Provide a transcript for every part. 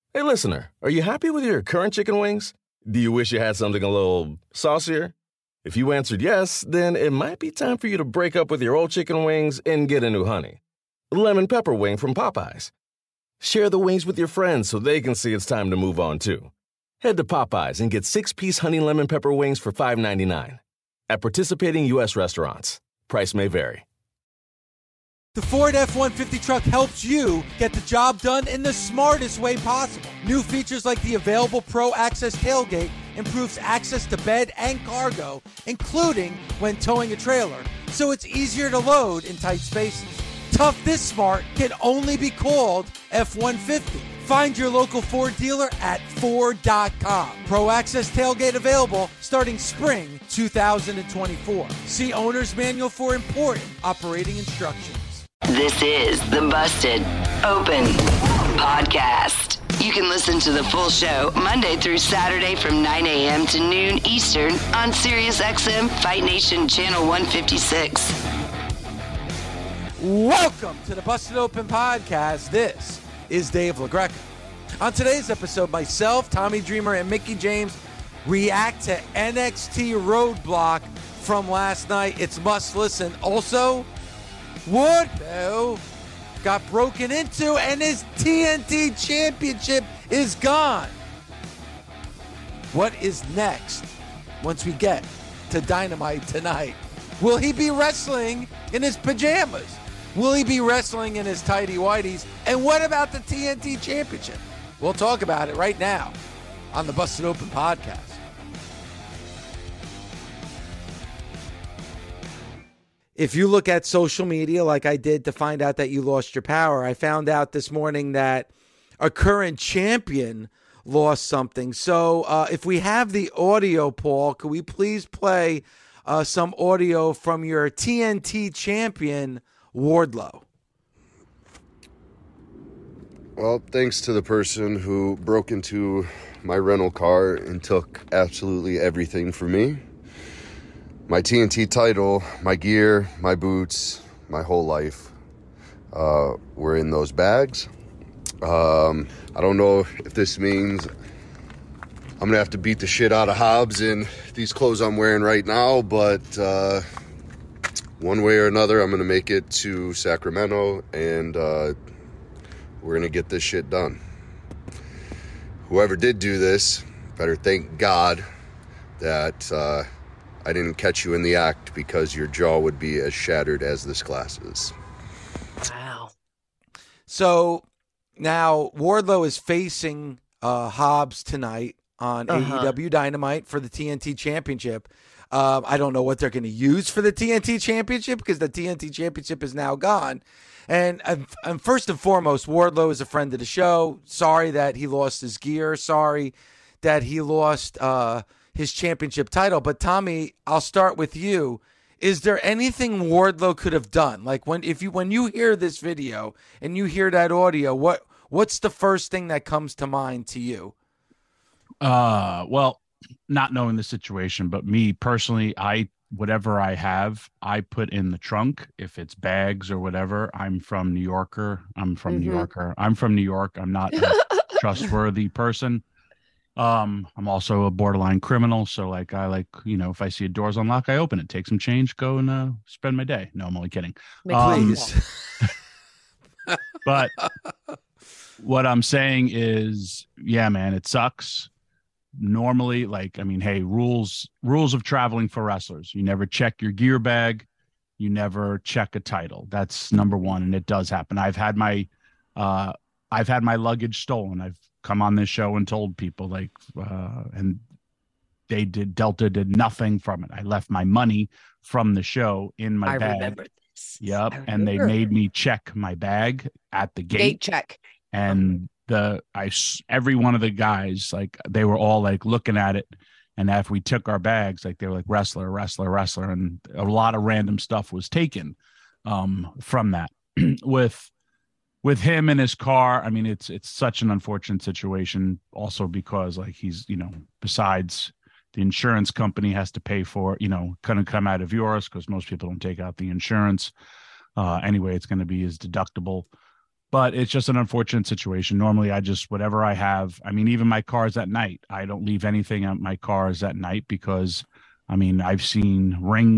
Hey, listener, are you happy with your current chicken wings? Do you wish you had something a little saucier? If you answered yes, then it might be time for you to break up with your old chicken wings and get a new honey. Lemon pepper wing from Popeyes. Share the wings with your friends so they can see it's time to move on, too. Head to Popeyes and get 6-piece honey lemon pepper wings for $5.99. At participating U.S. restaurants. Price may vary. The Ford F-150 truck helps you get the job done in the smartest way possible. New features like the available Pro Access tailgate improves access to bed and cargo, including when towing a trailer, so it's easier to load in tight spaces. Tough this smart can only be called F-150. Find your local Ford dealer at Ford.com. Pro Access tailgate available starting spring 2024. See Owner's Manual for important operating instructions. This is the Busted Open Podcast. You can listen to the full show Monday through Saturday from 9 a.m. to noon Eastern on SiriusXM Fight Nation Channel 156. Welcome to the Busted Open Podcast. This is Dave LaGreca. On today's episode, myself, Tommy Dreamer, and Mickey James react to NXT Roadblock from last night. It's must listen. Also, Wardlow got broken into and his TNT championship is gone. What is next once we get to Dynamite tonight? Will he be wrestling in his pajamas? Will he be wrestling in his tighty-whities? And what about the TNT championship? We'll talk about it right now on the Busted Open Podcast. If you look at social media like I did to find out that you lost your power, I found out this morning that a current champion lost something. So if we have the audio, Paul, could we please play some audio from your TNT champion, Wardlow? Well, thanks to the person who broke into my rental car and took absolutely everything from me. My TNT title, my gear, my boots, my whole life were in those bags. I don't know if this means I'm going to have to beat the shit out of Hobbs in these clothes I'm wearing right now, but one way or another, I'm going to make it to Sacramento, and we're going to get this shit done. Whoever did do this, better thank God that I didn't catch you in the act, because your jaw would be as shattered as this glass is. Wow. So now Wardlow is facing Hobbs tonight on AEW Dynamite for the TNT Championship. I don't know what they're going to use for the TNT Championship, because the TNT Championship is now gone. And first and foremost, Wardlow is a friend of the show. Sorry that he lost his gear. Sorry that he lost his championship title. But Tommy, I'll start with you. Is there anything Wardlow could have done? Like when you hear this video and you hear that audio, what's the first thing that comes to mind to you? Well, not knowing the situation, but me personally, whatever I have, I put in the trunk. If it's bags or whatever, I'm from New York. I'm from New York. I'm not a trustworthy person. I'm also a borderline criminal. So if I see a door's unlocked, I open it, take some change, go and spend my day. No, I'm only kidding. Please. But what I'm saying is, yeah, man, it sucks. Normally, hey, rules of traveling for wrestlers. You never check your gear bag. You never check a title. That's number one. And it does happen. I've had my luggage stolen. I've come on this show and told people and Delta did nothing from it. I left my money from the show in my bag. I remember this. Yep. And they made me check my bag at the gate check. And every one of the guys, they were all looking at it. And after we took our bags, they were wrestler. And a lot of random stuff was taken from that. With him in his car, it's such an unfortunate situation also because he's, besides the insurance company has to pay for, couldn't come out of yours because most people don't take out the insurance. Anyway, it's going to be his deductible. But it's just an unfortunate situation. Normally, I just, whatever I have, I mean, even my cars at night, I don't leave anything at my cars at night because, I mean, I've seen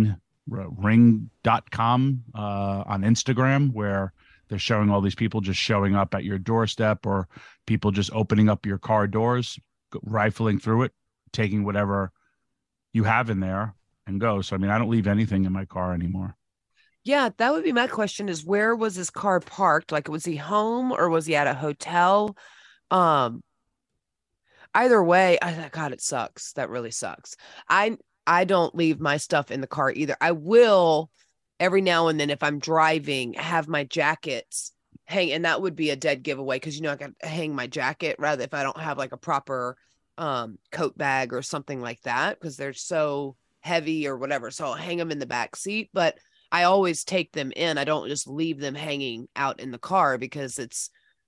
ring.com on Instagram where they're showing all these people just showing up at your doorstep, or people just opening up your car doors, rifling through it, taking whatever you have in there and go. So, I mean, I don't leave anything in my car anymore. Yeah, that would be my question, is where was his car parked? Like, was he home or was he at a hotel? Um, Either way, God, it sucks. That really sucks. I don't leave my stuff in the car either. I will every now and then, if I'm driving, have my jackets hang, and that would be a dead giveaway because I got to hang my jacket rather if I don't have like a proper coat bag or something like that because they're so heavy or whatever. So I'll hang them in the back seat, but I always take them in. I don't just leave them hanging out in the car because it's,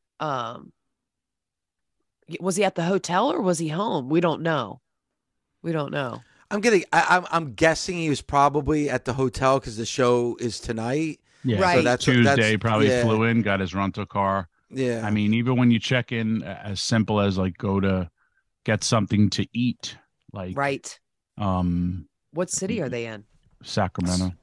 was he at the hotel or was he home? We don't know. I'm guessing he was probably at the hotel because the show is tonight. Yeah. Right. So that's Tuesday, probably flew in, got his rental car. Yeah. I mean, even when you check in, as simple as like go to get something to eat, like, right. What city are they in? Sacramento.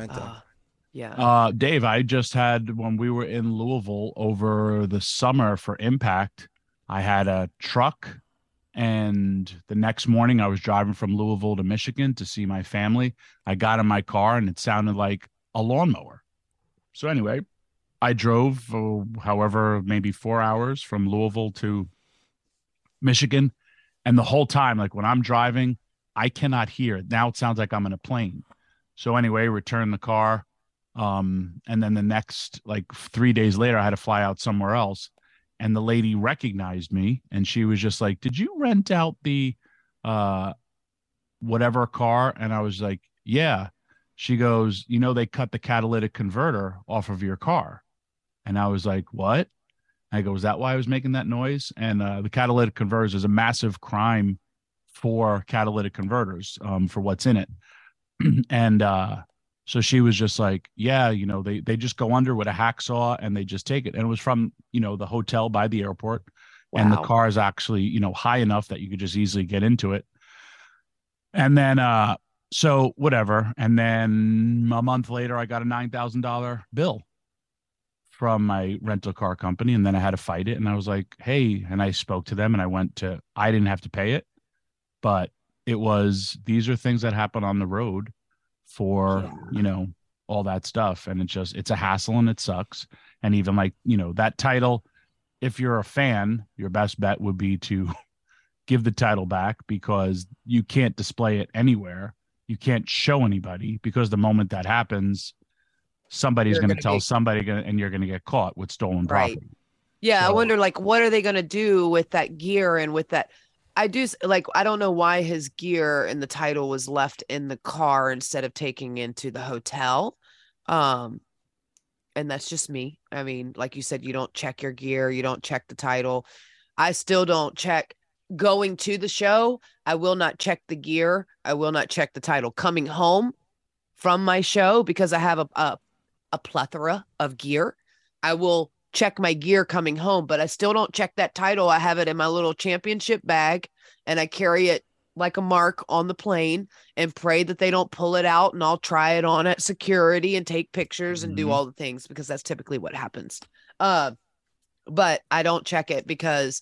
Yeah. Dave, I just had, when we were in Louisville over the summer for Impact, I had a truck, and the next morning I was driving from Louisville to Michigan to see my family. I got in my car and it sounded like a lawnmower. So anyway, I drove however, maybe 4 hours from Louisville to Michigan. And the whole time, like when I'm driving, I cannot hear it. Now it sounds like I'm in a plane. So anyway, return the car. And then the next, like 3 days later, I had to fly out somewhere else. And the lady recognized me and she was just like, "Did you rent out the whatever car?" And I was like, "Yeah." She goes, "They cut the catalytic converter off of your car." And I was like, "What?" I go, "Is that why I was making that noise?" And the catalytic converters is a massive crime for catalytic converters, for what's in it. And so she was just like, "Yeah, they just go under with a hacksaw and they just take it." And it was from, the hotel by the airport. Wow. And the car is actually, high enough that you could just easily get into it. And then, so whatever. And then a month later, I got a $9,000 bill from my rental car company. And then I had to fight it. And I was like, "Hey," and I spoke to them and I didn't have to pay it, but these are things that happen on the road for, all that stuff. And it's a hassle and it sucks. And even like, that title, if you're a fan, your best bet would be to give the title back because you can't display it anywhere. You can't show anybody because the moment that happens, somebody's going to tell somebody and you're going to get caught with stolen property. Yeah. So, I wonder, like, what are they going to do with that gear and with that? I don't know why his gear and the title was left in the car instead of taking into the hotel. And that's just me. I mean, like you said, you don't check your gear. You don't check the title. I still don't check going to the show. I will not check the gear. I will not check the title coming home from my show because I have a plethora of gear. I will check my gear coming home, but I still don't check that title. I have it in my little championship bag and I carry it like a mark on the plane and pray that they don't pull it out, and I'll try it on at security and take pictures and do all the things because that's typically what happens. But I don't check it because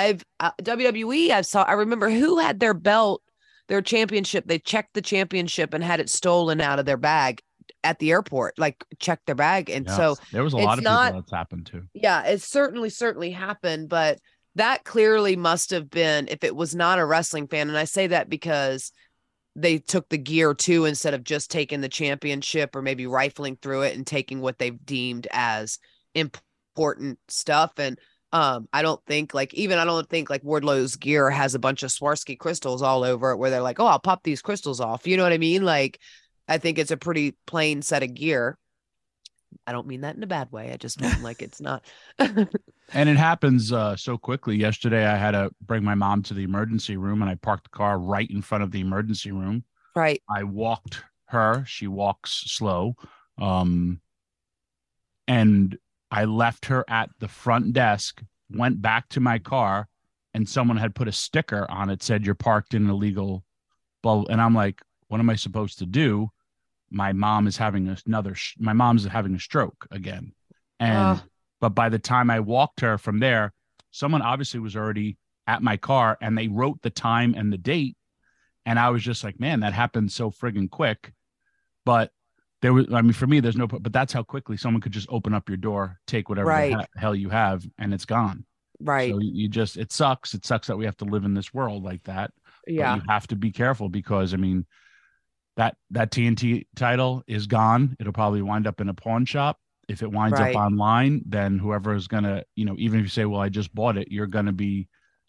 WWE, I remember who had their belt, their championship. They checked the championship and had it stolen out of their bag at the airport, like checked their bag. And so there was a lot of people that's happened to. Yeah, it certainly happened, but that clearly must have been, if it was not a wrestling fan. And I say that because they took the gear too, instead of just taking the championship or maybe rifling through it and taking what they've deemed as important stuff. And I don't think like Wardlow's gear has a bunch of Swarovski crystals all over it where they're like, "Oh, I'll pop these crystals off." You know what I mean? Like, I think it's a pretty plain set of gear. I don't mean that in a bad way. I just mean like it's not. And it happens so quickly. Yesterday, I had to bring my mom to the emergency room, and I parked the car right in front of the emergency room. Right. I walked her. She walks slow. And I left her at the front desk, went back to my car, and someone had put a sticker on it, said you're parked in an illegal. And I'm like, what am I supposed to do? My mom is having my mom's having a stroke again. But by the time I walked her from there, someone obviously was already at my car, and they wrote the time and the date. And I was just like, man, that happened so friggin' quick. But for me, there's no, but that's how quickly someone could just open up your door, take whatever the hell you have, and it's gone. Right. So it sucks. It sucks that we have to live in this world like that. Yeah. But you have to be careful because, I mean, that TNT title is gone. It'll probably wind up in a pawn shop. If it winds up online, then whoever is going to, even if you say, well, I just bought it, you're going to be,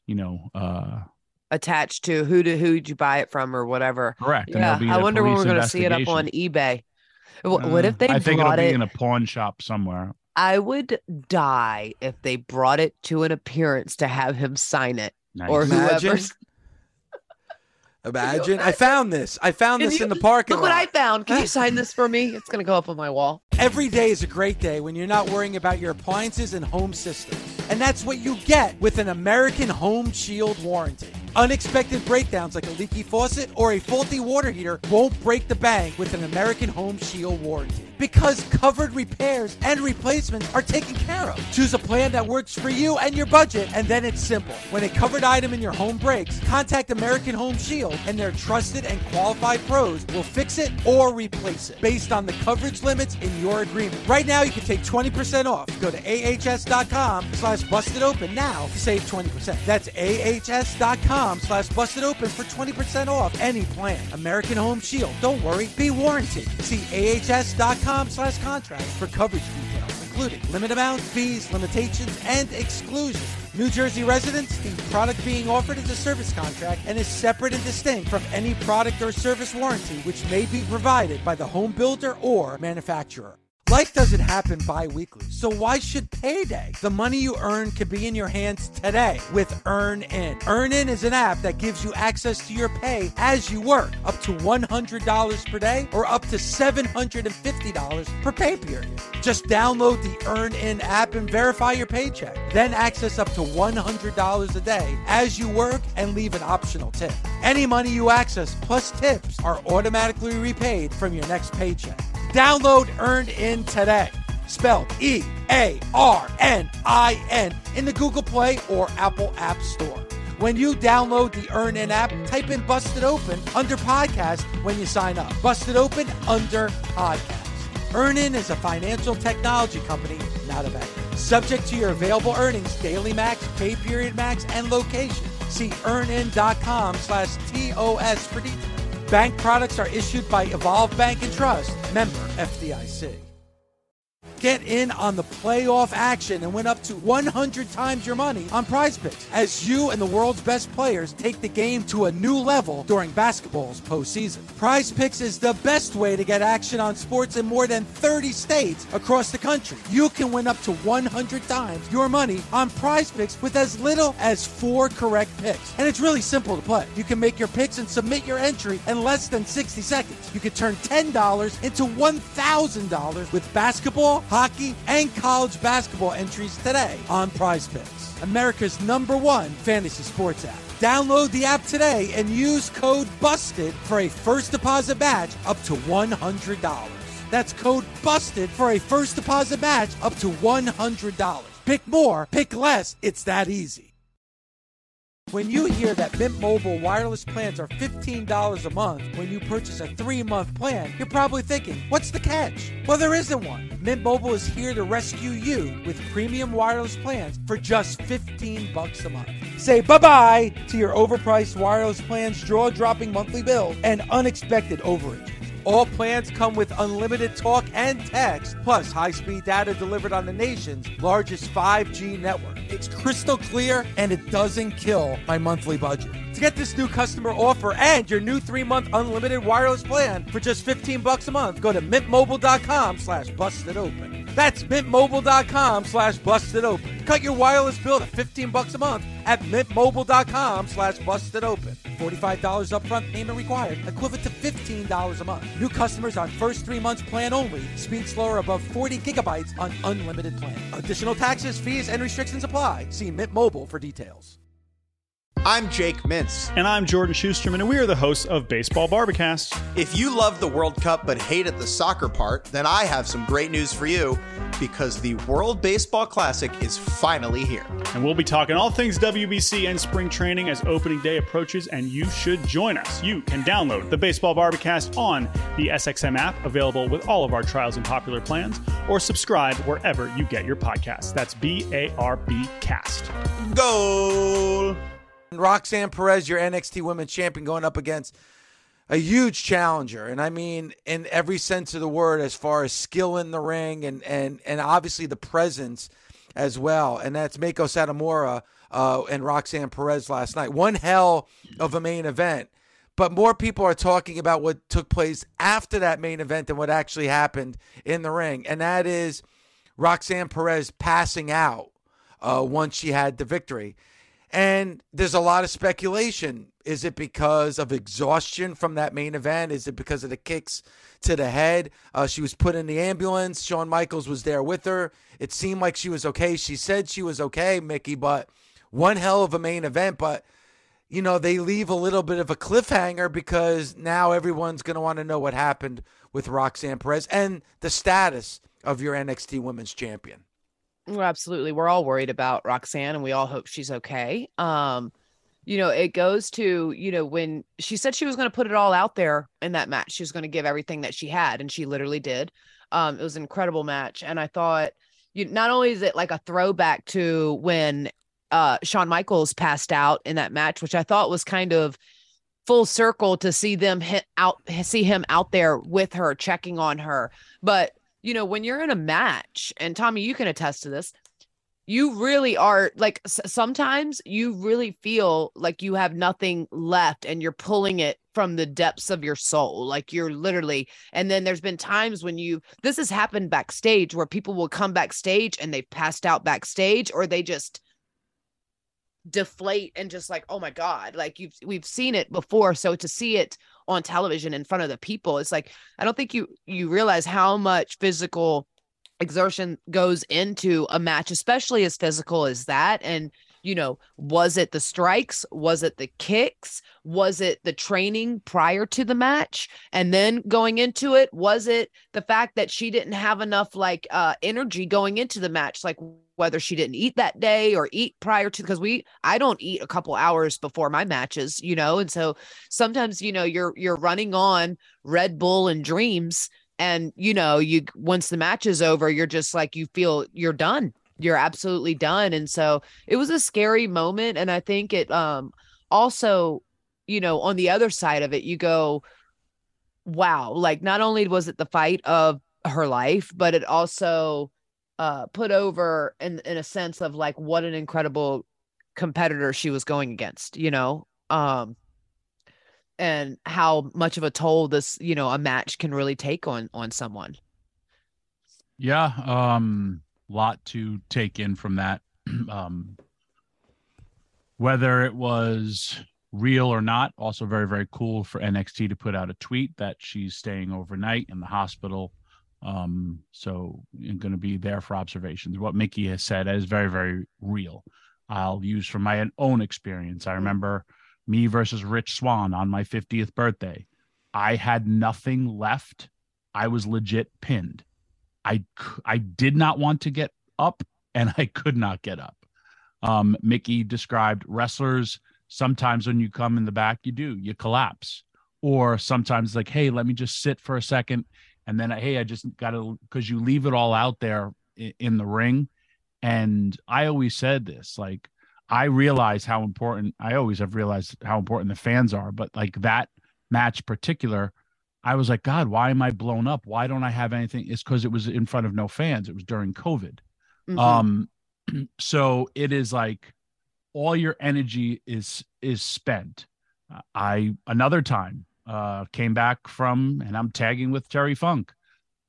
attached to who'd you buy it from or whatever. Correct. Yeah. I wonder when we're going to see it up on eBay. What if they I think brought it'll be in a pawn shop somewhere. I would die if they brought it to an appearance to have him sign it. Nice. Or whoever. Imagine. I found this in the parking lot. Look what I found. Can you sign this for me? It's going to go up on my wall. Every day is a great day when you're not worrying about your appliances and home systems. And that's what you get with an American Home Shield warranty. Unexpected breakdowns like a leaky faucet or a faulty water heater won't break the bank with an American Home Shield warranty. Because covered repairs and replacements are taken care of. Choose a plan that works for you and your budget, and then it's simple. When a covered item in your home breaks, contact American Home Shield, and their trusted and qualified pros will fix it or replace it based on the coverage limits in your agreement. Right now, you can take 20% off. Go to ahs.com/bustedopen now to save 20%. That's ahs.com/bustedopen for 20% off any plan. American Home Shield. Don't worry, be warranted. See ahs.com/contract for coverage details, including limit amounts, fees, limitations, and exclusions. New Jersey residents, the product being offered is a service contract and is separate and distinct from any product or service warranty which may be provided by the home builder or manufacturer. Life doesn't happen bi-weekly, so why should payday? The money you earn could be in your hands today with EarnIn. EarnIn is an app that gives you access to your pay as you work, up to $100 per day or up to $750 per pay period. Just download the EarnIn app and verify your paycheck. Then access up to $100 a day as you work and leave an optional tip. Any money you access plus tips are automatically repaid from your next paycheck. Download EarnIn today. Spelled EARNIN in the Google Play or Apple App Store. When you download the EarnIn app, type in Busted Open under podcast when you sign up. Busted Open under podcast. EarnIn is a financial technology company, not a bank. Subject to your available earnings, daily max, pay period max, and location. See earnin.com/TOS for details. Bank products are issued by Evolve Bank and Trust, member FDIC. Get in on the playoff action and win up to 100 times your money on Prize Picks as you and the world's best players take the game to a new level during basketball's postseason. Prize Picks is the best way to get action on sports in more than 30 states across the country. You can win up to 100 times your money on Prize Picks with as little as 4 correct picks. And it's really simple to play. You can make your picks and submit your entry in less than 60 seconds. You can turn $10 into $1,000 with basketball, hockey, and college basketball entries today on Prize Picks, America's #1 fantasy sports app. Download the app today and use code BUSTED for a first deposit match up to $100. That's code BUSTED for a first deposit match up to $100. Pick more, pick less. It's that easy. When you hear that Mint Mobile wireless plans are $15 a month when you purchase a 3-month plan, you're probably thinking, what's the catch? Well, there isn't one. Mint Mobile is here to rescue you with premium wireless plans for just $15 a month. Say bye-bye to your overpriced wireless plans, jaw-dropping monthly bill, and unexpected overages. All plans come with unlimited talk and text, plus high-speed data delivered on the nation's largest 5G network. It's crystal clear, and it doesn't kill my monthly budget. To get this new customer offer and your new 3-month unlimited wireless plan for just $15 a month, go to mintmobile.com/bustedopen. That's mintmobile.com/bustedopen. Cut your wireless bill to $15 a month at mintmobile.com/bustedopen. $45 upfront payment required, equivalent to $15 a month. New customers on first 3 months plan only. Speed slower above 40 gigabytes on unlimited plan. Additional taxes, fees, and restrictions apply. See Mint Mobile for details. I'm Jake Mintz. And I'm Jordan Schusterman, and we are the hosts of Baseball Barbacast. If you love the World Cup but hated the soccer part, then I have some great news for you, because the World Baseball Classic is finally here. And we'll be talking all things WBC and spring training as opening day approaches, and you should join us. You can download the Baseball Barbacast on the SXM app, available with all of our trials and popular plans, or subscribe wherever you get your podcasts. That's BARB Cast. Goal! Roxanne Perez, your NXT Women's Champion, going up against a huge challenger. And I mean, in every sense of the word, as far as skill in the ring and obviously the presence as well. And that's Meiko Satomura and Roxanne Perez last night. One hell of a main event. But more people are talking about what took place after that main event than what actually happened in the ring. And that is Roxanne Perez passing out once she had the victory. And there's a lot of speculation. Is it because of exhaustion from that main event? Is it because of the kicks to the head? She was put in the ambulance. Shawn Michaels was there with her. It seemed like she was okay. She said she was okay, Mickey, but one hell of a main event. But, you know, they leave a little bit of a cliffhanger because now everyone's going to want to know what happened with Roxanne Perez and the status of your NXT Women's Champion. Well, absolutely. We're all worried about Roxanne and we all hope she's okay. You know, it goes to, you know, when she said she was going to put it all out there in that match, she was going to give everything that she had, and she literally did. It was an incredible match. And I thought, not only is it like a throwback to when Shawn Michaels passed out in that match, which I thought was kind of full circle to see see him out there with her, checking on her. But you know, when you're in a match, and Tommy, you can attest to this, you really are like, sometimes you really feel like you have nothing left and you're pulling it from the depths of your soul. Like you're literally, and then there's been times when this has happened backstage where people will come backstage and they've passed out backstage, or they just deflate and just like, oh my God, like we've seen it before. So to see it on television in front of the people, it's like, I don't think you realize how much physical exertion goes into a match, especially as physical as that. And, you know, was it the strikes? Was it the kicks? Was it the training prior to the match? And then going into it, was it the fact that she didn't have enough energy going into the match? Like whether she didn't eat that day or eat prior to, because I don't eat a couple hours before my matches, you know? And so sometimes, you know, you're running on Red Bull and dreams, and, you know, once the match is over, you're just like, you feel you're done. You're absolutely done. And so it was a scary moment. And I think it also, you know, on the other side of it, you go, wow, like not only was it the fight of her life, but it also put over in a sense of like what an incredible competitor she was going against, you know, and how much of a toll this, you know, a match can really take on someone. Yeah. Lot to take in from that. Whether it was real or not, also very, very cool for NXT to put out a tweet that she's staying overnight in the hospital. So I'm going to be there for observations. What Mickey has said is very, very real. I'll use from my own experience. I remember me versus Rich Swann on my 50th birthday. I had nothing left. I was legit pinned. I did not want to get up, and I could not get up. Mickey described wrestlers, sometimes when you come in the back, you collapse. Or sometimes like, hey, let me just sit for a second. And then, hey, I just got to, because you leave it all out there in the ring. And I always said this, like, I always have realized how important the fans are. But like that match particular, I was like, God, why am I blown up? Why don't I have anything? It's because it was in front of no fans. It was during COVID. Mm-hmm. So it is like all your energy is spent. Another time came back from, and I'm tagging with Terry Funk,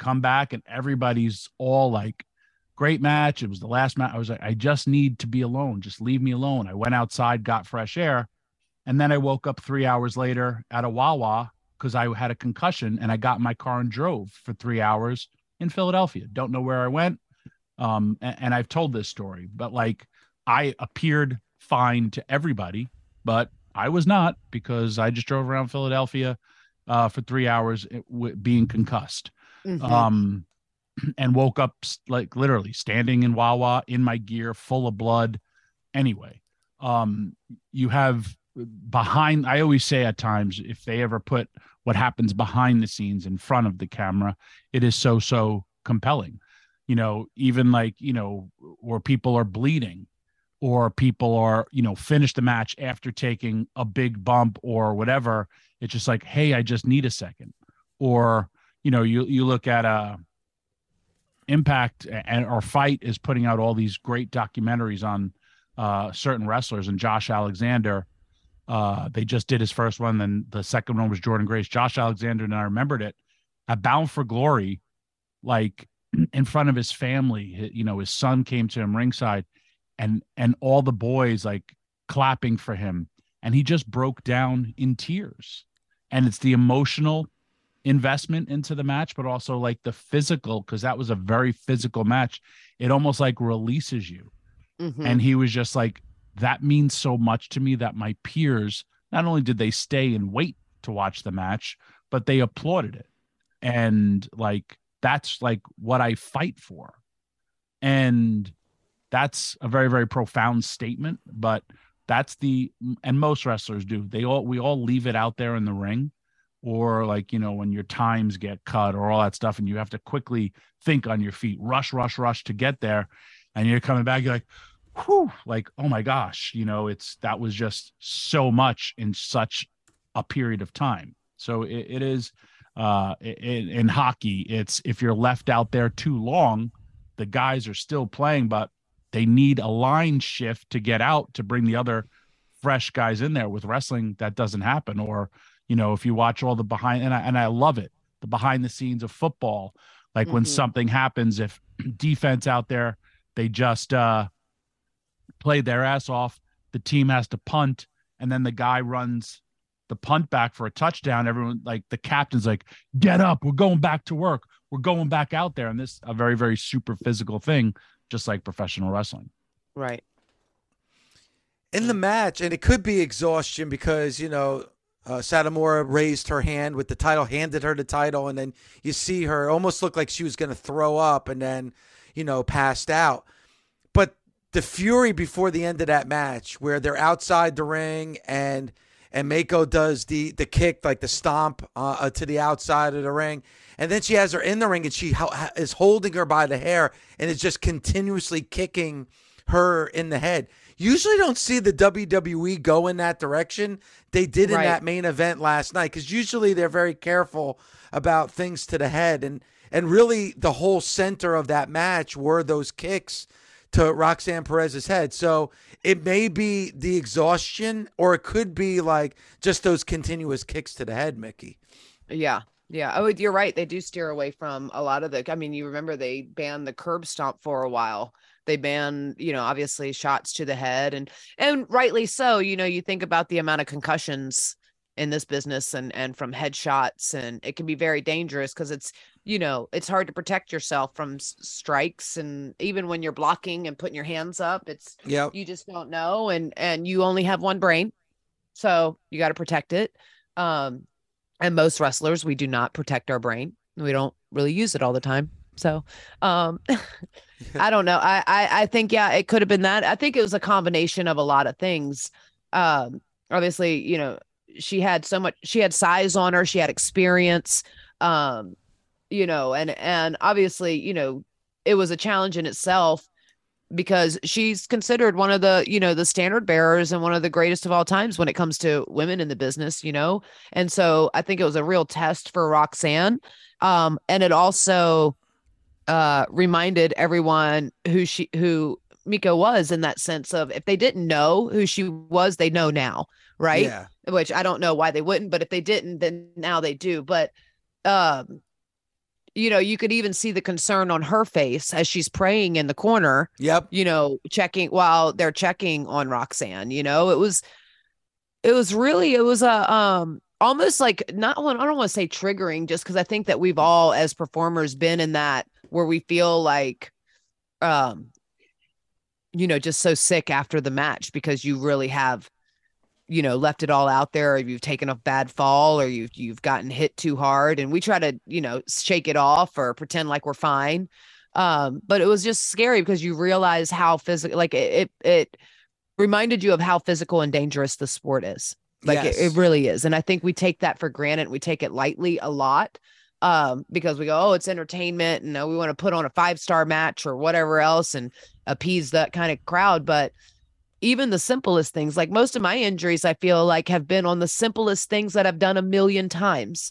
come back and everybody's all like, great match. It was the last match. I was like, I just need to be alone. Just leave me alone. I went outside, got fresh air. And then I woke up 3 hours later at a Wawa because I had a concussion, and I got in my car and drove for 3 hours in Philadelphia. Don't know where I went. And I've told this story, but like I appeared fine to everybody, but I was not, because I just drove around Philadelphia for 3 hours being concussed. And woke up like literally standing in Wawa in my gear, full of blood. Anyway, you have behind, I always say at times, if they ever put what happens behind the scenes in front of the camera, it is so compelling. You know, even like, you know, where people are bleeding, or people are, you know, finish the match after taking a big bump or whatever. It's just like, hey, I just need a second. Or, you know, you look at Impact or Fight is putting out all these great documentaries on certain wrestlers, and Josh Alexander, they just did his first one, then the second one was Jordan Grace. Josh Alexander, and I remembered it at Bound for Glory, like in front of his family, you know, his son came to him ringside, and all the boys like clapping for him, and he just broke down in tears. And it's the emotional investment into the match, but also like the physical, because that was a very physical match. It almost like releases you. And he was just like, that means so much to me that my peers, not only did they stay and wait to watch the match, but they applauded it. And like, that's like what I fight for. And that's a very, very profound statement, but that's and most wrestlers do. We all leave it out there in the ring, or like, you know, when your times get cut or all that stuff, and you have to quickly think on your feet, rush to get there. And you're coming back, you're like, whew, like, oh my gosh, you know, that was just so much in such a period of time. So it is in hockey, it's, if you're left out there too long, the guys are still playing, but they need a line shift to get out to bring the other fresh guys in there. With wrestling, that doesn't happen. Or, you know, if you watch all the behind, and I love it, the behind the scenes of football, like when something happens, if defense out there, they just played their ass off, the team has to punt, and then the guy runs the punt back for a touchdown. Everyone, like the captain's like, get up, we're going back to work, we're going back out there. And this a very, very super physical thing, just like professional wrestling. Right. In the match, and it could be exhaustion because, you know, Satomura raised her hand with the title, handed her the title, and then you see her almost look like she was going to throw up, and then, you know, passed out. But the fury before the end of that match, where they're outside the ring and Mako does the kick, like the stomp to the outside of the ring, and then she has her in the ring, and she is holding her by the hair and is just continuously kicking her in the head. Usually don't see the WWE go in that direction. They did in that main event last night, because usually they're very careful about things to the head. And really the whole center of that match were those kicks to Roxanne Perez's head. So it may be the exhaustion, or it could be like just those continuous kicks to the head, Mickey. Yeah. Yeah. Oh, you're right. They do steer away from a lot of you remember they banned the curb stomp for a while. They banned, you know, obviously shots to the head, and rightly so. You know, you think about the amount of concussions in this business and from headshots, and it can be very dangerous because it's, you know, it's hard to protect yourself from strikes. And even when you're blocking and putting your hands up, you just don't know. And you only have one brain, so you got to protect it. And most wrestlers, we do not protect our brain. We don't really use it all the time. So, I don't know. I think, yeah, it could have been that. I think it was a combination of a lot of things. Obviously, you know, she had size on her. She had experience, you know, and obviously, you know, it was a challenge in itself, because she's considered one of the, you know, the standard bearers and one of the greatest of all times when it comes to women in the business, you know? And so I think it was a real test for Roxanne. And it also, reminded everyone who Miko was, in that sense of, if they didn't know who she was, they know now, right? Yeah. Which I don't know why they wouldn't, but if they didn't, then now they do. But you could even see the concern on her face as she's praying in the corner. Yep. Checking while they're checking on Roxanne. It was a almost like not one. I don't want to say triggering, just because I think that we've all as performers been in that where we feel like, just so sick after the match because you really have, left it all out there, or you've taken a bad fall, or you've gotten hit too hard, and we try to, shake it off or pretend like we're fine. But it was just scary because you realize how physical, like it reminded you of how physical and dangerous the sport is. Like Yes. it really is. And I think we take that for granted. We take it lightly a lot. Because we go, oh, it's entertainment, and we want to put on a 5-star match or whatever else and appease that kind of crowd. But even the simplest things, like most of my injuries, I feel like have been on the simplest things that I've done a million times,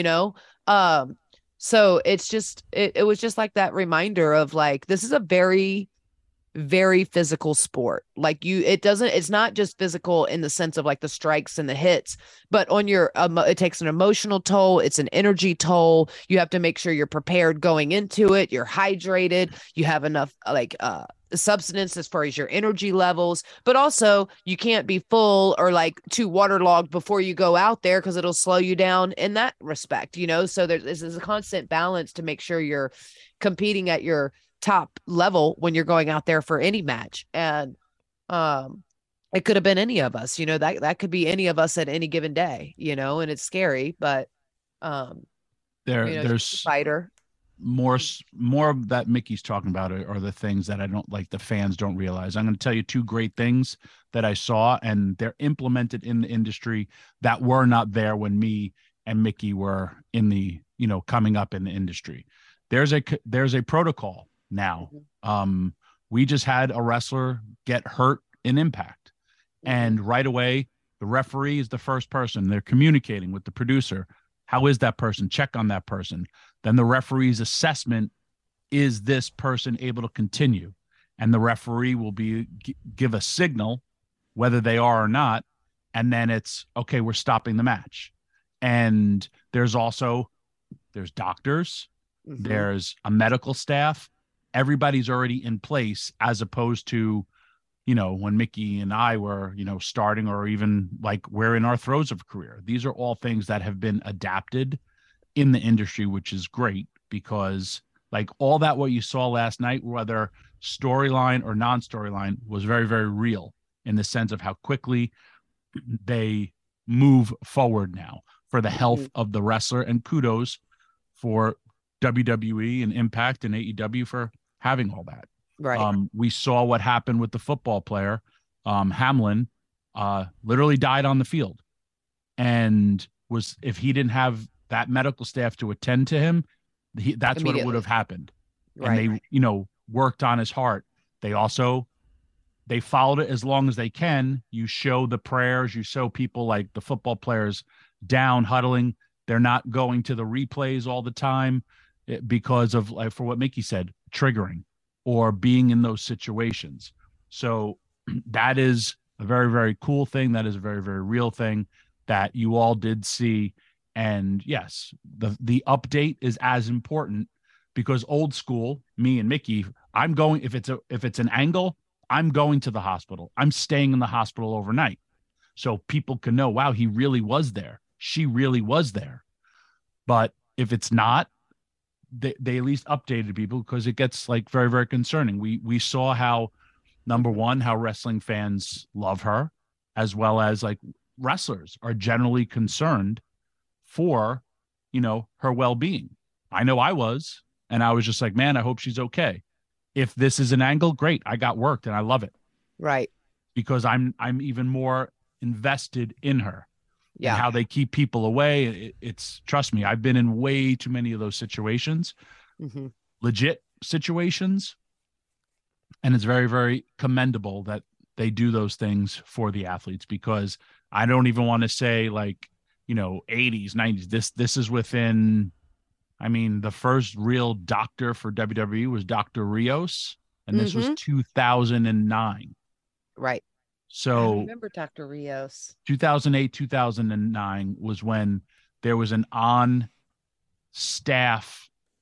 So it's just, it was just like that reminder of like, this is a very, very physical sport. Like it's not just physical in the sense of like the strikes and the hits, but on it takes an emotional toll. It's an energy toll. You have to make sure you're prepared going into it. You're hydrated. You have enough substance as far as your energy levels, but also you can't be full or like too waterlogged before you go out there because it'll slow you down in that respect, So there's a constant balance to make sure you're competing at your top level when you're going out there for any match. And it could have been any of us, that could be any of us at any given day, and it's scary, but there's fighter. More of that Mickey's talking about are the things that I don't like, the fans don't realize. I'm going to tell you 2 great things that I saw, and they're implemented in the industry that were not there when me and Mickey were in the, coming up in the industry. There's a protocol now. We just had a wrestler get hurt in Impact, and right away the referee is the first person. They're communicating with the producer. How is that person? Check on that person. Then the referee's assessment, is this person able to continue? And the referee will give a signal whether they are or not. And then it's, okay, we're stopping the match. And there's doctors, there's a medical staff. Everybody's already in place, as opposed to, when Mickey and I were, starting, or even like we're in our throes of career. These are all things that have been adapted in the industry, which is great, because like all that, what you saw last night, whether storyline or non-storyline, was very, very real in the sense of how quickly they move forward now for the health of the wrestler. And kudos for WWE and Impact and AEW for having all that. Right. We saw what happened with the football player, Hamlin, literally died on the field, and if he didn't have that medical staff to attend to him, that's what it would have happened. Right. And they, worked on his heart. They followed it as long as they can. You show the prayers, you show people like the football players down huddling. They're not going to the replays all the time because of, like, for what Mickey said, triggering or being in those situations. So that is a very, very cool thing. That is a very, very real thing that you all did see. And yes, the update is as important, because old school, me and Mickey, I'm going, if it's an angle, I'm going to the hospital. I'm staying in the hospital overnight, so people can know, wow, he really was there. She really was there. But if it's not, they at least updated people, because it gets like very, very concerning. We saw how, number one, how wrestling fans love her, as well as like wrestlers are generally concerned for, her well-being. I know I was, and I was just like, man, I hope she's okay. If this is an angle, great. I got worked and I love it. Right. Because I'm even more invested in her. Yeah. And how they keep people away. It's, trust me, I've been in way too many of those situations, legit situations. And it's very, very commendable that they do those things for the athletes, because I don't even want to say like, 80s, 90s. This is within, the first real doctor for WWE was Dr. Rios, and this was 2009. Right. So I remember Dr. Rios. 2008, 2009 was when there was an on-staff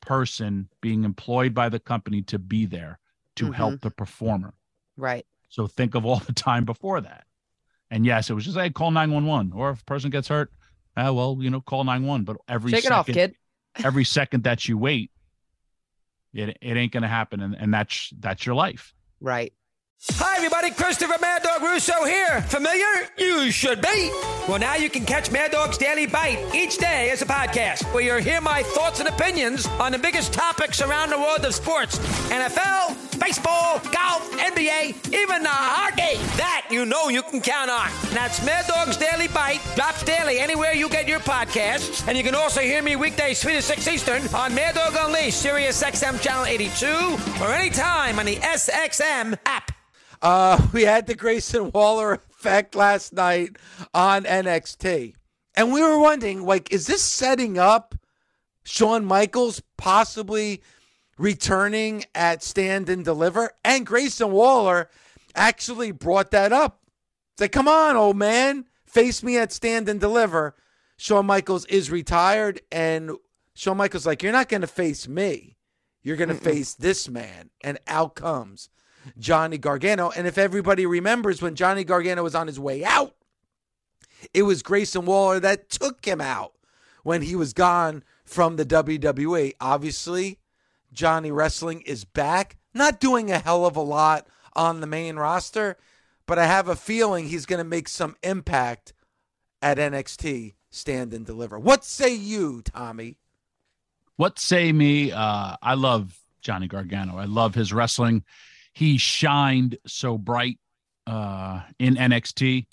person being employed by the company to be there to help the performer. Right. So think of all the time before that. And yes, it was just, hey, call 911. Or if a person gets hurt, well, call 911. But Shake it off, kid. Every second that you wait, it ain't going to happen. And that's your life. Right. Hi, everybody. Christopher Mad Dog Russo here. Familiar? You should be. Well, now you can catch Mad Dog's Daily Bite each day as a podcast, where you'll hear my thoughts and opinions on the biggest topics around the world of sports. NFL, baseball, golf, NBA, even the hockey. That you can count on. That's Mad Dog's Daily Bite. Drops daily anywhere you get your podcasts. And you can also hear me weekdays 3 to 6 Eastern on Mad Dog Unleashed, Sirius XM Channel 82, or anytime on the SXM app. We had the Grayson Waller effect last night on NXT. And we were wondering, is this setting up Shawn Michaels possibly returning at Stand and Deliver? And Grayson Waller actually brought that up. It's like, come on, old man, face me at Stand and Deliver. Shawn Michaels is retired, and Shawn Michaels like, you're not going to face me. You're going to face this man. And out comes Johnny Gargano. And if everybody remembers, when Johnny Gargano was on his way out, it was Grayson Waller that took him out when he was gone from the WWE. Obviously, Johnny Wrestling is back, not doing a hell of a lot on the main roster, but I have a feeling he's going to make some impact at NXT Stand and Deliver. What say you, Tommy? What say me? I love Johnny Gargano. I love his wrestling. He shined so bright in NXT.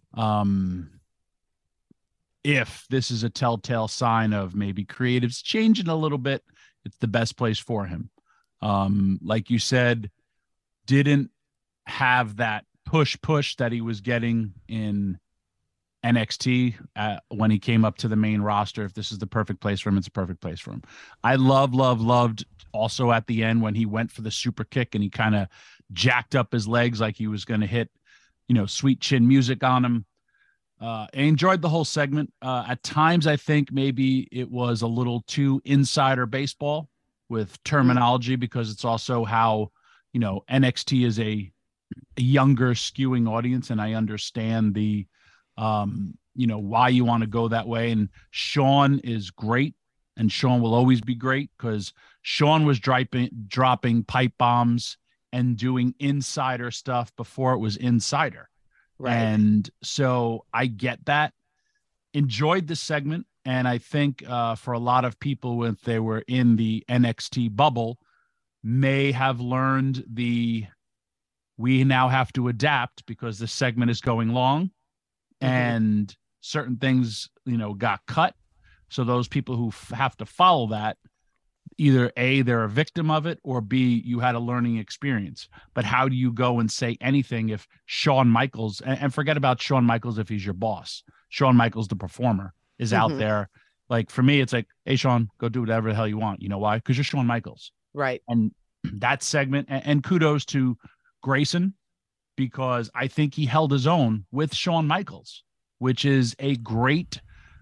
If this is a telltale sign of maybe creatives changing a little bit, it's the best place for him. Like you said, didn't have that push that he was getting in NXT when he came up to the main roster. If this is the perfect place for him, it's a perfect place for him. I loved also at the end when he went for the super kick and he kind of jacked up his legs like he was going to hit, sweet chin music on him. I enjoyed the whole segment. At times, I think maybe it was a little too insider baseball with terminology, because it's also how, NXT is a younger skewing audience. And I understand the, why you want to go that way. And Shawn is great, and Shawn will always be great, because Shawn was dropping pipe bombs and doing insider stuff before it was insider. Right. And so I get that. Enjoyed the segment. And I think for a lot of people, if they were in the NXT bubble, may have learned we now have to adapt because the segment is going long. And certain things, got cut. So those people who have to follow that, either A, they're a victim of it, or B, you had a learning experience. But how do you go and say anything if Shawn Michaels, and forget about Shawn Michaels if he's your boss, Shawn Michaels, the performer, is out there. Like, for me, it's like, hey, Shawn, go do whatever the hell you want. You know why? Because you're Shawn Michaels. Right. And that segment, and kudos to Grayson, because I think he held his own with Shawn Michaels, which is a great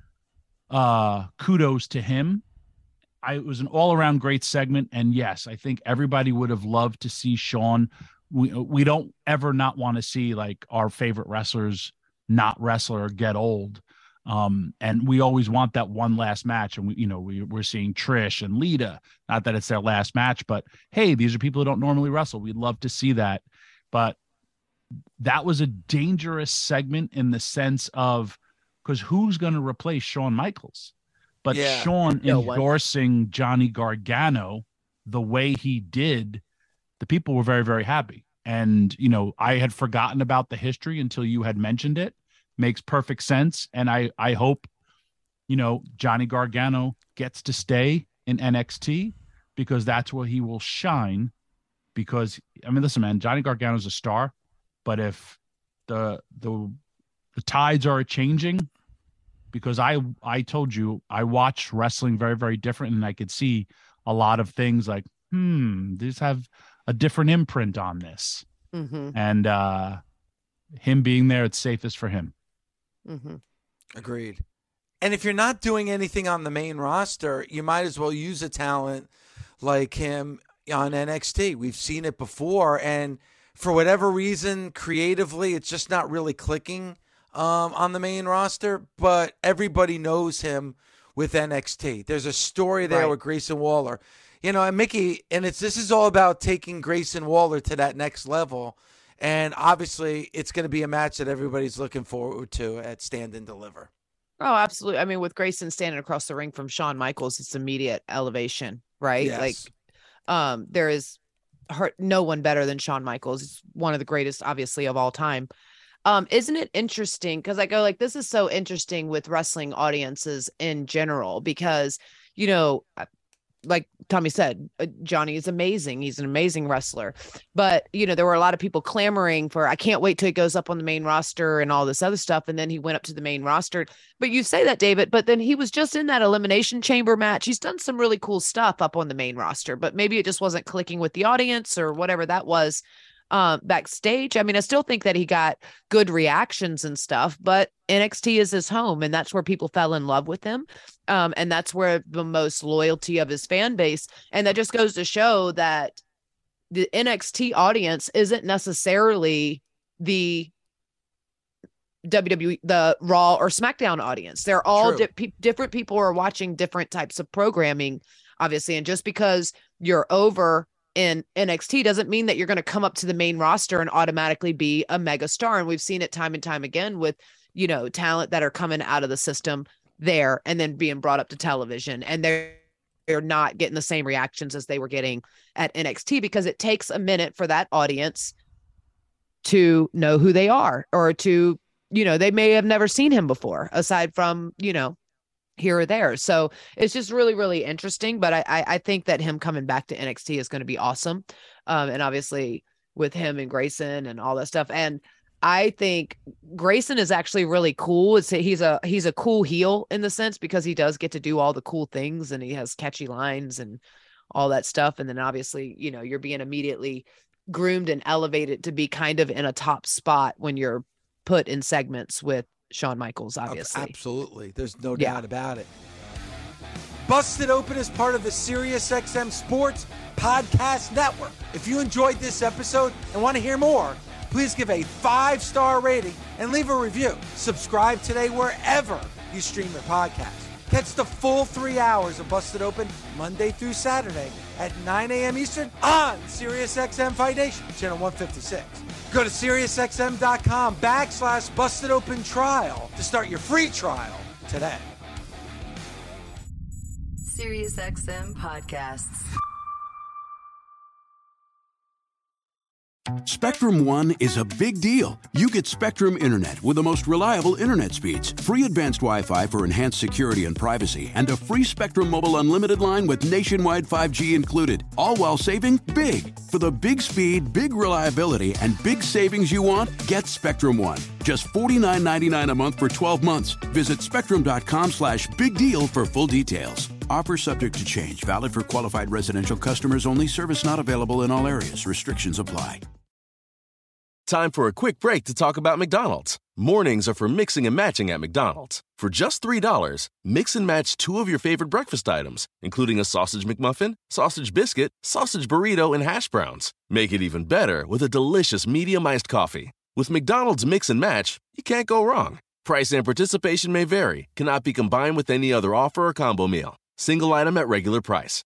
kudos to him. It was an all-around great segment. And yes, I think everybody would have loved to see Shawn. We don't ever not want to see like our favorite wrestlers not wrestle or get old. And we always want that one last match. And we're seeing Trish and Lita, not that it's their last match, but hey, these are people who don't normally wrestle. We'd love to see that. But that was a dangerous segment in the sense of, because who's going to replace Shawn Michaels? But Shawn endorsing Johnny Gargano the way he did, the people were very, very happy. And, I had forgotten about the history until you had mentioned it. Makes perfect sense. And I hope, Johnny Gargano gets to stay in NXT, because that's where he will shine. Because, listen, man, Johnny Gargano's a star. But if the tides are changing, because I told you I watch wrestling very, very different, and I could see a lot of things like, these have a different imprint on this. And him being there, it's safest for him. Agreed. And if you're not doing anything on the main roster, you might as well use a talent like him on NXT. We've seen it before, and for whatever reason, creatively, it's just not really clicking on the main roster, but everybody knows him with NXT. There's a story there with Grayson Waller. And Mickey, and this is all about taking Grayson Waller to that next level. And obviously, it's going to be a match that everybody's looking forward to at Stand and Deliver. Oh, absolutely. I mean, with Grayson standing across the ring from Shawn Michaels, it's immediate elevation, right? Yes. There is no one better than Shawn Michaels. He's one of the greatest, obviously, of all time. Isn't it interesting? Because I go this is so interesting with wrestling audiences in general, because, like Tommy said, Johnny is amazing. He's an amazing wrestler. But, there were a lot of people clamoring for, I can't wait till he goes up on the main roster and all this other stuff. And then he went up to the main roster. But you say that, David, but then he was just in that Elimination Chamber match. He's done some really cool stuff up on the main roster, but maybe it just wasn't clicking with the audience or whatever that was. Backstage. I mean, I still think that he got good reactions and stuff, but NXT is his home, and that's where people fell in love with him. And that's where the most loyalty of his fan base. And that just goes to show that the NXT audience isn't necessarily the WWE, the Raw or SmackDown audience. They're all different people are watching different types of programming, obviously. And just because you're over in NXT doesn't mean that you're going to come up to the main roster and automatically be a mega star. And we've seen it time and time again with, talent that are coming out of the system there and then being brought up to television. And they're not getting the same reactions as they were getting at NXT, because it takes a minute for that audience to know who they are, or to, they may have never seen him before aside from, here or there. So it's just really, really interesting. But I think that him coming back to NXT is going to be awesome. And obviously with him and Grayson and all that stuff. And I think Grayson is actually really cool. He's a cool heel in the sense, because he does get to do all the cool things and he has catchy lines and all that stuff. And then obviously, you're being immediately groomed and elevated to be kind of in a top spot when you're put in segments with Shawn Michaels, obviously. Absolutely. There's no doubt about it. Busted Open is part of the SiriusXM Sports Podcast Network. If you enjoyed this episode and want to hear more, please give a 5-star rating and leave a review. Subscribe today wherever you stream your podcast. Catch the full 3 hours of Busted Open Monday through Saturday at 9 a.m. Eastern on SiriusXM Fight Nation, channel 156. Go to SiriusXM.com/Busted Open Trial to start your free trial today. SiriusXM Podcasts. Spectrum One is a big deal. You get Spectrum Internet with the most reliable internet speeds, free advanced Wi-Fi for enhanced security and privacy, and a free Spectrum Mobile Unlimited line with nationwide 5G included, all while saving big. For the big speed, big reliability, and big savings you want, get Spectrum One. Just $49.99 a month for 12 months. Visit spectrum.com/big deal for full details. Offer subject to change. Valid for qualified residential customers only. Service not available in all areas. Restrictions apply. Time for a quick break to talk about McDonald's. Mornings are for mixing and matching at McDonald's. For just $3, mix and match 2 of your favorite breakfast items, including a sausage McMuffin, sausage biscuit, sausage burrito, and hash browns. Make it even better with a delicious medium iced coffee. With McDonald's Mix and Match, you can't go wrong. Price and participation may vary. Cannot be combined with any other offer or combo meal. Single item at regular price.